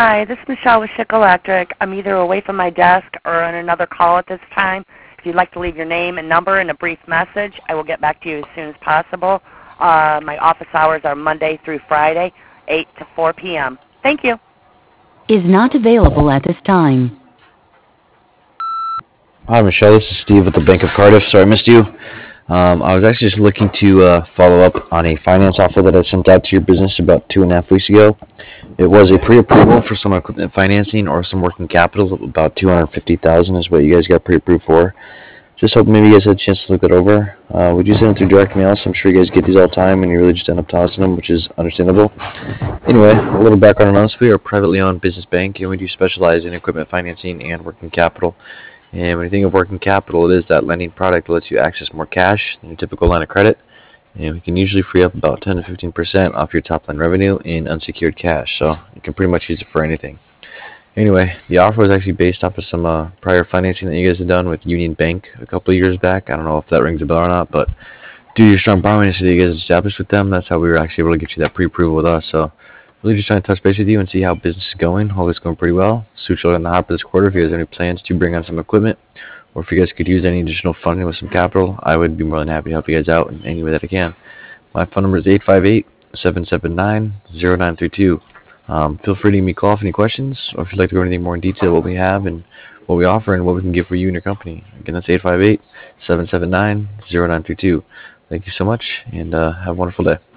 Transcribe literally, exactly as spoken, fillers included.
Hi, this is Michelle with Schick Electric. I'm either away from my desk or on another call at this time. If you'd like to leave your name and number and a brief message, I will get back to you as soon as possible. Uh, my office hours are Monday through Friday, eight to four p m Thank you. Is not available at this time. Hi, Michelle. This is Steve with the Bank of Cardiff. Sorry I missed you. Um, I was actually just looking to uh, follow up on a finance offer that I sent out to your business about two and a half weeks ago. It was a pre-approval for some equipment financing or some working capital. About two hundred fifty thousand dollars is what you guys got pre-approved for. Just hoping maybe you guys had a chance to look that over. Uh, would you send it through direct mail? So I'm sure you guys get these all the time and you really just end up tossing them, which is understandable. Anyway, a little background on us. We are a privately owned business bank and we do specialize in equipment financing and working capital. And when you think of working capital, it is that lending product that lets you access more cash than your typical line of credit. And we can usually free up about ten to fifteen percent off your top line revenue in unsecured cash. So you can pretty much use it for anything. Anyway, the offer was actually based off of some uh, prior financing that you guys had done with Union Bank a couple of years back. I don't know if that rings a bell or not, but due to your strong borrowing history that you guys established with them, that's how we were actually able to get you that pre-approval with us. So really just trying to touch base with you and see how business is going. Hope it's going pretty well. Sucho on the hopper this quarter. If you guys have any plans to bring on some equipment, or if you guys could use any additional funding with some capital, I would be more than happy to help you guys out in any way that I can. My phone number is eight five eight, seven seven nine, zero nine three two. Um, feel free to give me a call if any questions, or if you'd like to go into anything more in detail what we have and what we offer and what we can give for you and your company. Again, that's eight five eight, seven seven nine, zero nine three two. Thank you so much, and uh, have a wonderful day.